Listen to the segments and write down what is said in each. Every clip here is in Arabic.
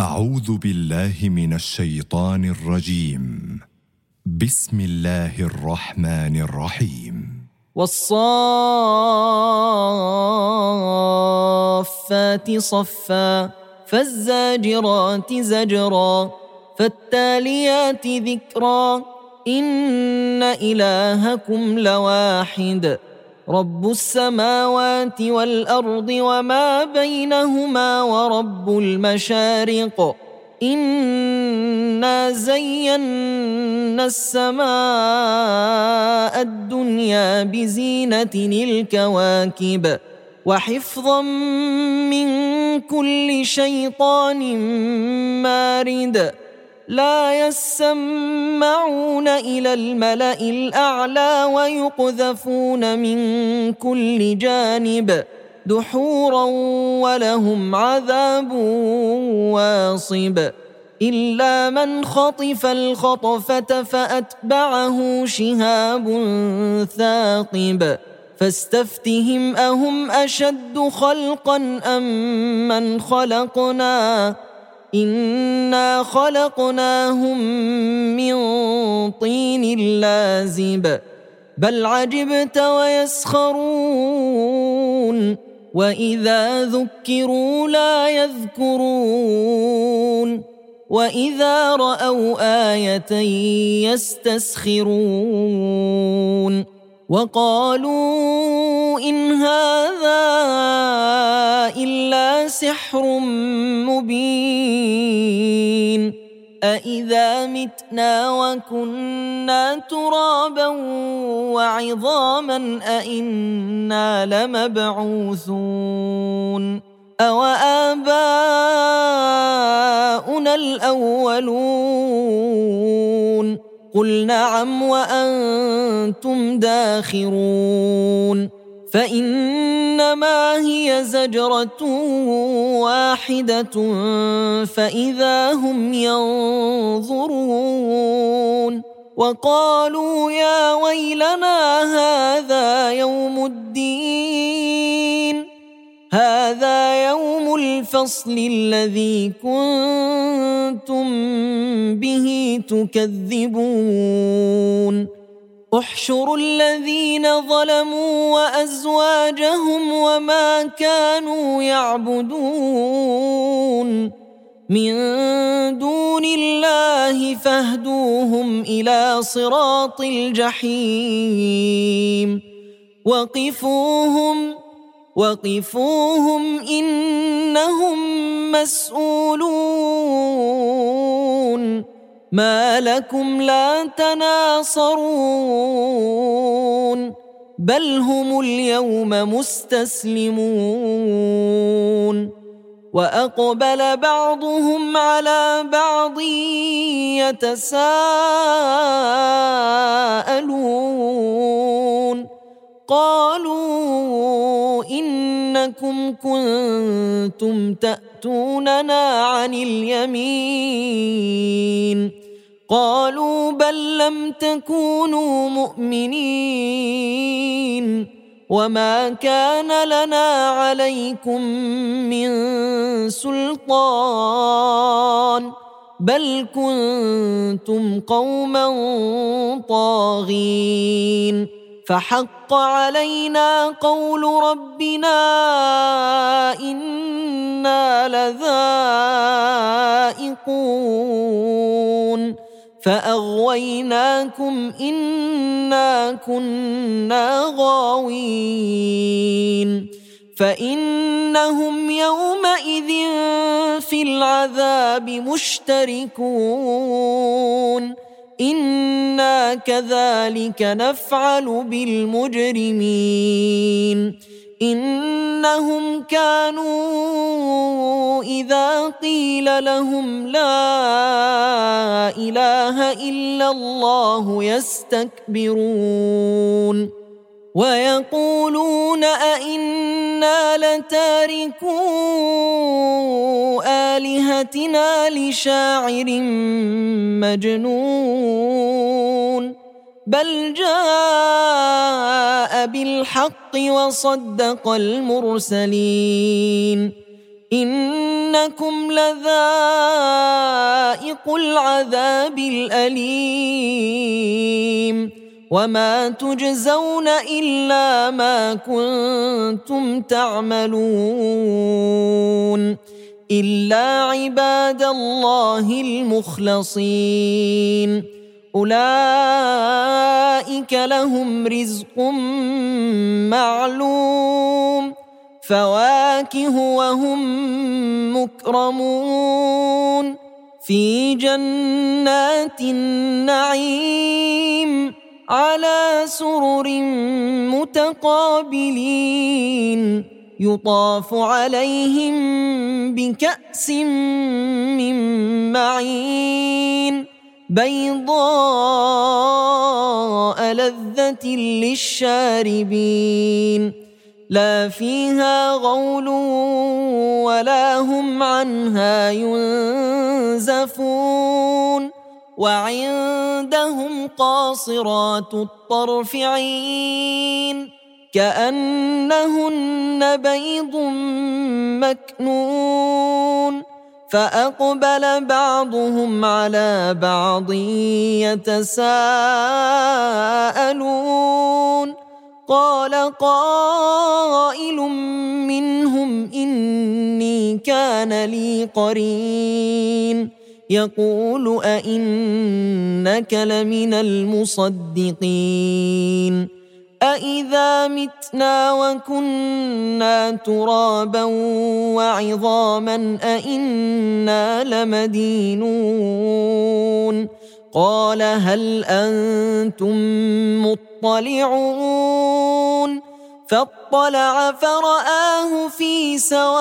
أعوذ بالله من الشيطان الرجيم. بسم الله الرحمن الرحيم. والصافات صفا فالزاجرات زجرا فالتاليات ذكرا إن إلهكم لواحد رب السماوات والأرض وما بينهما ورب المشارق إنا زينا السماء الدنيا بزينة الكواكب وحفظا من كل شيطان مارد لا يسمعون إلى الملأ الأعلى ويقذفون من كل جانب دحورا ولهم عذاب واصب إلا من خطف الخطفة فأتبعه شهاب ثاقب فاستفتهم أهم أشد خلقا أم من خلقنا إنا خلقناهم من طين لازب بل عجبت ويسخرون وإذا ذكروا لا يذكرون وإذا رأوا آية يستسخرون وقالوا إن هذا إلا سحر مبين أإذا متنا وكنا ترابا وعظاما أإنا لمبعوثون أو آباؤنا الأولون قل نعم وأنتم داخرون فإنما هي زجرة واحدة فإذا هم ينظرون وقالوا يا ويلنا هذا يوم الدين هذا يوم الفصل الذي كنتم به تكذبون احشروا الذين ظلموا وأزواجهم وما كانوا يعبدون من دون الله فاهدوهم إلى صراط الجحيم وقفوهم إنهم مسؤولون ما لكم لا تناصرون بل هم اليوم مستسلمون وأقبل بعضهم على بعض يتساءلون قالوا إنكم كنتم تأتوننا عن اليمين قالوا بل لم تكونوا مؤمنين وما كان لنا عليكم من سلطان بل كنتم قوما طاغين فحق علينا قول ربنا إنا لذائقون فأغويناكم إنا كنا غاوين فإنهم يومئذ في العذاب مشتركون إنا كذلك نفعل بالمجرمين إنهم كانوا إذا قيل لهم لا إله إلا الله يستكبرون ويقولون أئنا لتاركو آلهتنا لشاعر مجنون بل جاء بالحق وصدق المرسلين إنكم لذائقو العذاب الأليم وما تجزون إلا ما كنتم تعملون إلا عباد الله المخلصين أولئك لهم رزق معلوم فواكه وهم مكرمون في جنات النعيم على سرر متقابلين يطاف عليهم بكأس من معين بيضاء لذة للشاربين لا فيها غول ولا هم عنها ينزفون وعندهم قاصرات الطرف عين كأنهن بيض مكنون فأقبل بعضهم على بعض يتساءلون قال قائل منهم إني كان لي قرين يقول أئنك لمن المصدقين أإذا متنا وكنا ترابا وعظاما أئنا لمدينون قال هل أنتم مطلعون فاطلع فرآه في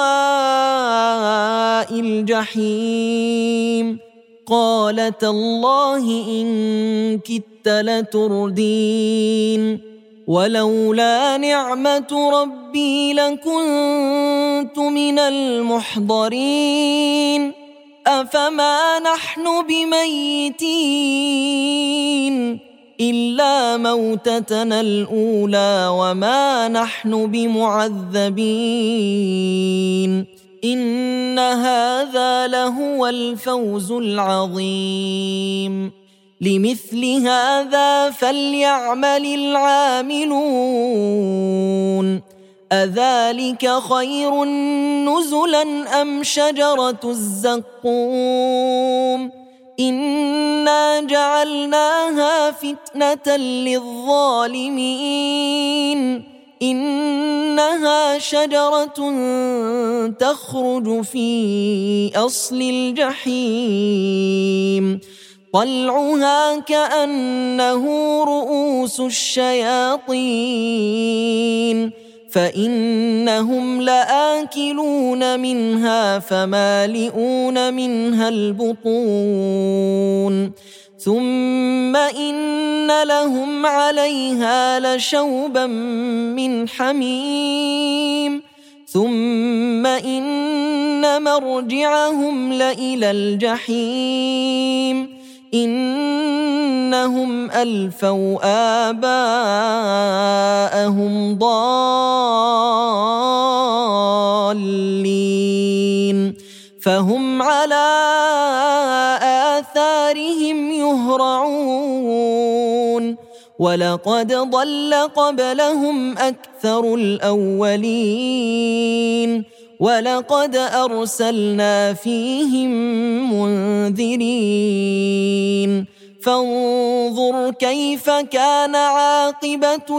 سواء الجحيم قال تالله إن كدت لتردين ولولا نعمة ربي لكنت من المحضرين أفما نحن بميتين إلا موتتنا الأولى وما نحن بمعذبين إن هذا لهو الفوز العظيم لمثل هذا فليعمل العاملون أذلك خير نزلا أم شجرة الزقوم إنا جعلناها فتنة للظالمين إنها شجرة تخرج في أصل الجحيم طلعها كأنه رؤوس الشياطين فإنهم لآكلون منها فمالئون منها البطون ثم إن لهم عليها لشوبا من حميم ثم إن مرجعهم لإلى الجحيم إنهم ألفوا آباءهم ضالين فهم على آثارهم يهرعون ولقد ضل قبلهم أكثر الأولين ولقد أرسلنا فيهم منذرين فانظر كيف كان عاقبة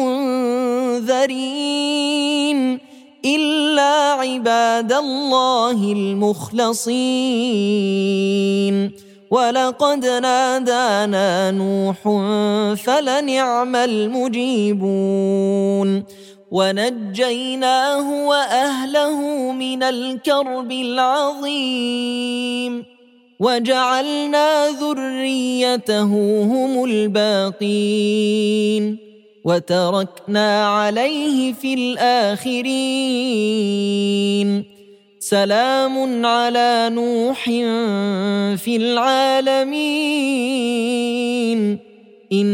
المنذرين إلا عباد الله المخلصين ولقد نادانا نوح فلنعم المجيبون ونجيناه وأهله من الكرب العظيم وجعلنا ذريته هم الباقين وتركنا عليه في الآخرين سلام على نوح في العالمين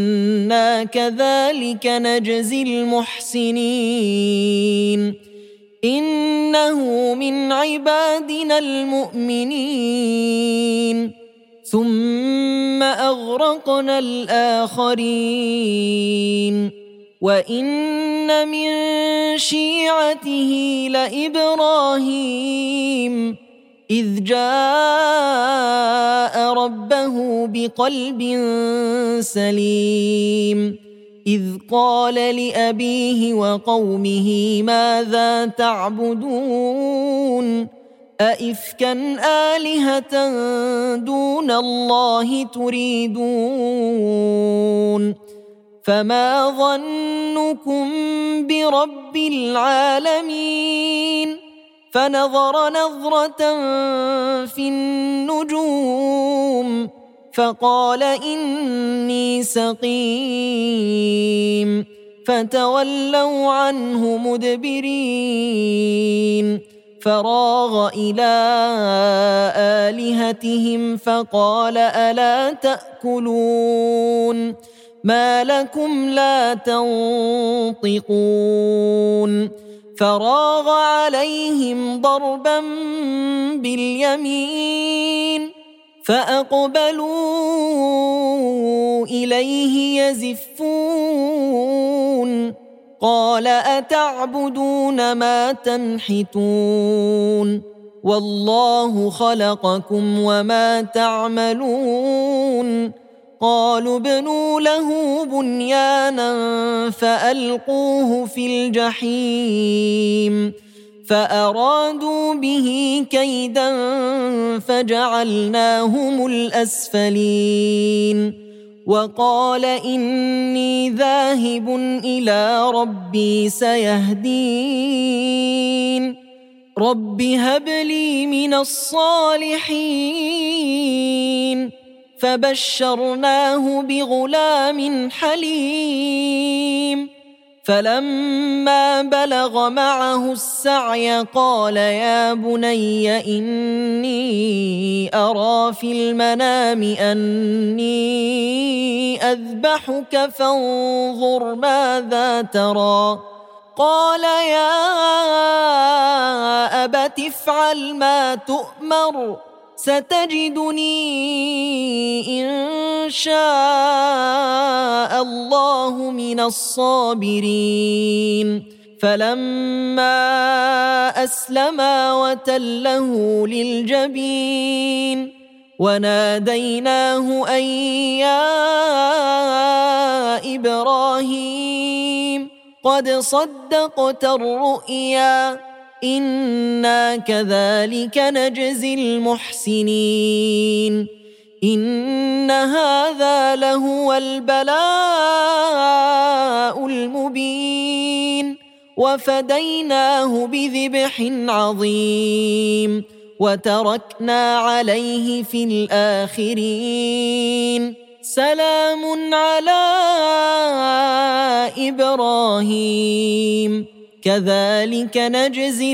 إنا كذلك نجزي المحسنين إنه من عبادنا المؤمنين ثم أغرقنا الآخرين وإن من شيعته لإبراهيم إذ جاء ربه بقلب سليم إذ قال لأبيه وقومه ماذا تعبدون أئفكا آلهة دون الله تريدون فما ظنكم برب العالمين فنظر نظرة في النجوم فقال إني سقيم فتولوا عنه مدبرين فراغ إلى آلهتهم فقال ألا تأكلون ما لكم لا تنطقون فراغ عليهم ضربا باليمين فأقبلوا إليه يزفون قال أتعبدون ما تنحتون والله خلقكم وما تعملون قالوا ابنوا له بنيانا فألقوه في الجحيم فأرادوا به كيدا فجعلناهم الأسفلين وقال إني ذاهب إلى ربي سيهدين رب هب لي من الصالحين فبشرناه بغلام حليم فلما بلغ معه السعي قال يا بني إني أرى في المنام أني أذبحك فانظر ماذا ترى قال يا أبت افعل ما تؤمر ستجدني إن شاء الله من الصابرين فلما أسلما وتله للجبين وناديناه أن يا إبراهيم قد صدقت الرؤيا إنا كذلك نجزي المحسنين إن هذا لهو البلاء المبين وفديناه بذبح عظيم وتركنا عليه في الآخرين سلام على إبراهيم كذلك نجزي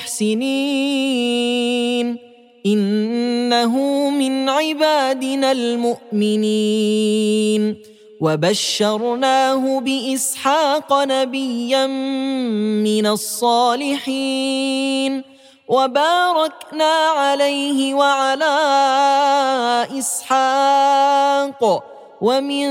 المحسنين إنه من عبادنا المؤمنين وبشرناه بإسحاق نبيا من الصالحين وباركنا عليه وعلى إسحاق ومن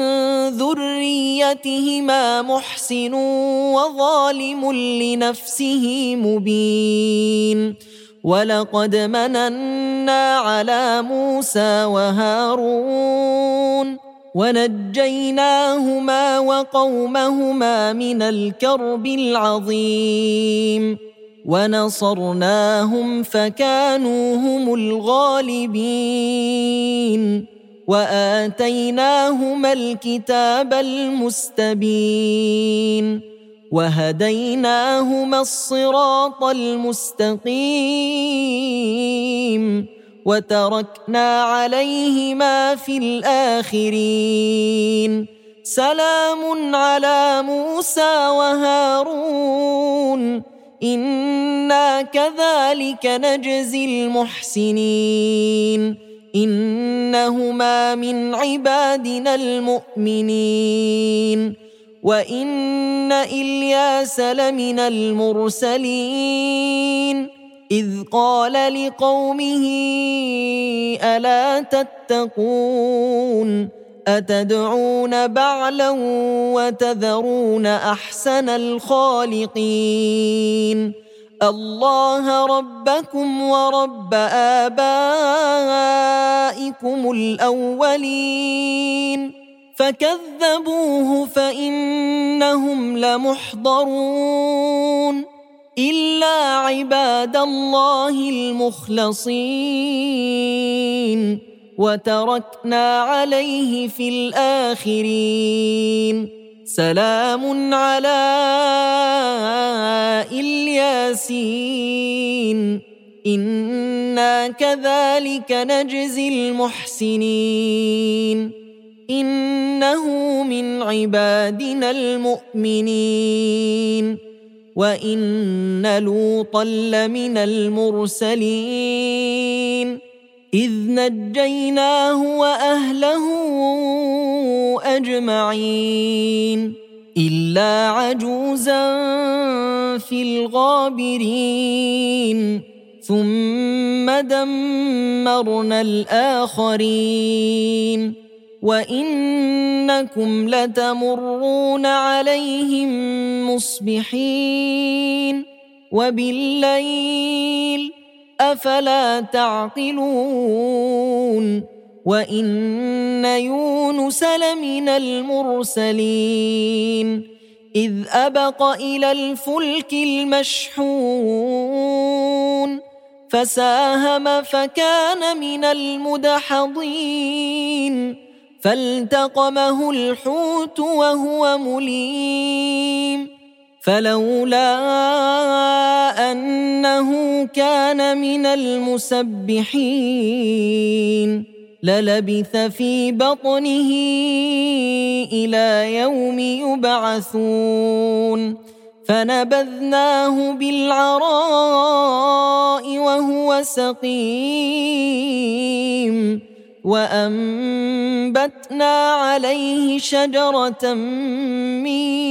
ذريتهما محسن وظالم لنفسه مبين ولقد مننا على موسى وهارون ونجيناهما وقومهما من الكرب العظيم ونصرناهم فكانوا هم الغالبين وآتيناهما الكتاب المستبين وهديناهما الصراط المستقيم وتركنا عليهما في الآخرين سلام على موسى وهارون إنا كذلك نجزي المحسنين إنهما من عبادنا المؤمنين وإن إلياس لمن المرسلين إذ قال لقومه ألا تتقون أتدعون بعلا وتذرون أحسن الخالقين الله ربكم ورب آبائكم الأولين فكذبوه فإنهم لمحضرون إلا عباد الله المخلصين وتركنا عليه في الآخرين سلام على الياسين إنا كذلك نجزي المحسنين إنه من عبادنا المؤمنين وإن لوطا لمن المرسلين إذ نجيناه وأهله أجمعين إلا عجوزا في الغابرين ثم دمرنا الآخرين وإنكم لتمرون عليهم مصبحين وبالليل أفلا تعقلون وإن يونس لمن المرسلين إذ أبق إلى الفلك المشحون فساهم فكان من المدحضين فالتقمه الحوت وهو مليم فلولا أنه كان من المسبحين للبث في بطنه إلى يوم يبعثون فنبذناه بالعراء وهو سقيم وأنبتنا عليه شجرة من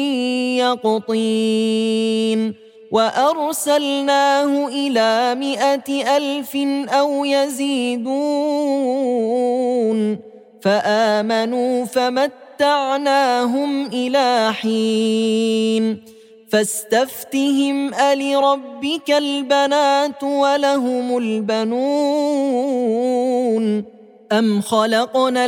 يقطين وأرسلناه إلى 100,000 أو يزيدون فآمنوا فمتعناهم إلى حين فاستفتهم ألربك البنات ولهم البنون أم خلقنا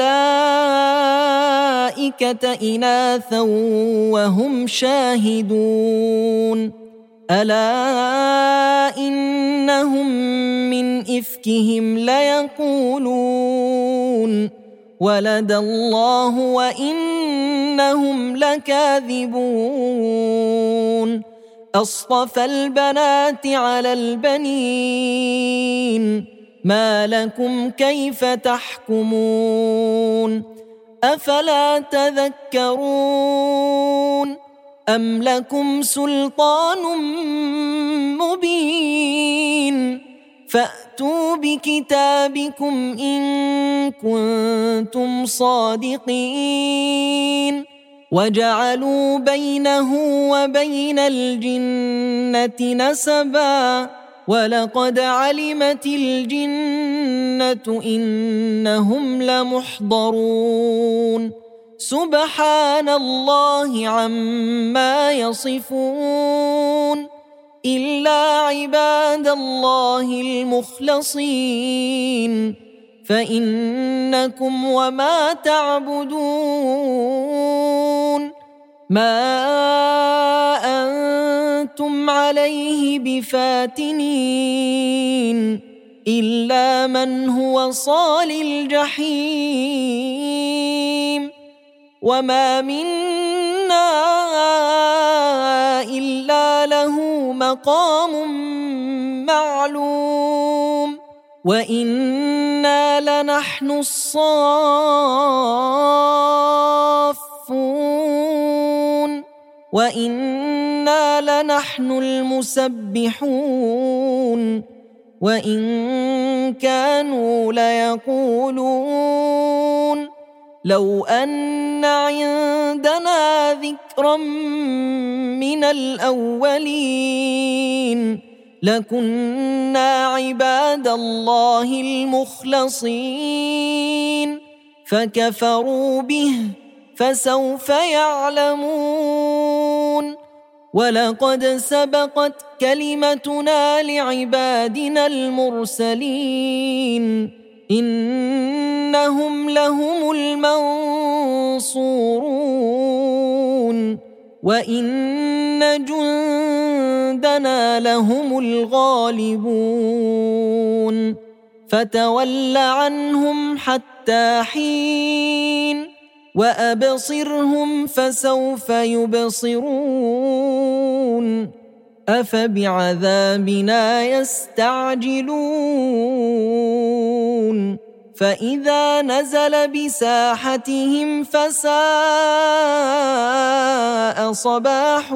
الملائكة إناثا وهم شاهدون ألا إنهم من إفكهم ليقولون ولد الله وإنهم لكاذبون أصطفى البنات على البنين ما لكم كيف تحكمون أفلا تذكرون أم لكم سلطان مبين فأتوا بكتابكم إن كنتم صادقين وجعلوا بينه وبين الجنة نسبا ولقد علمت الجنة إنهم لمحضرون سبحان الله عما يصفون إلا عباد الله المخلصين فإنكم وما تعبدون ما أنتم عليه بفاتنين إلا من هو صال الجحيم وما منا إلا له مقام معلوم وإنا لنحن الصافون وإنا لنحن المسبحون وإن كانوا ليقولون لو أن عندنا ذكرا من الأولين لكنا عباد الله المخلصين فكفروا به فسوف يعلمون ولقد سبقت كلمتنا لعبادنا المرسلين إنهم لهم المنصورون وإن جندنا لهم الغالبون فتول عنهم حتى حين وأبصرهم فسوف يبصرون أفبعذابنا يستعجلون فإذا نزل بساحتهم فساء صباح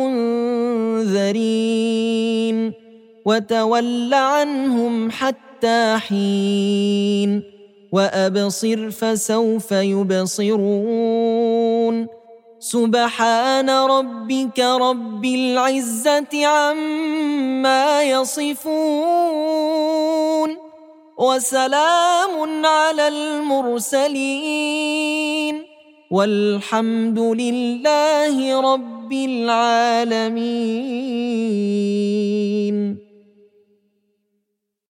المنذرين وتول عنهم حتى حين وأبصر فسوف يبصرون سبحان ربك رب العزة عما يصفون وسلام على المرسلين والحمد لله رب العالمين.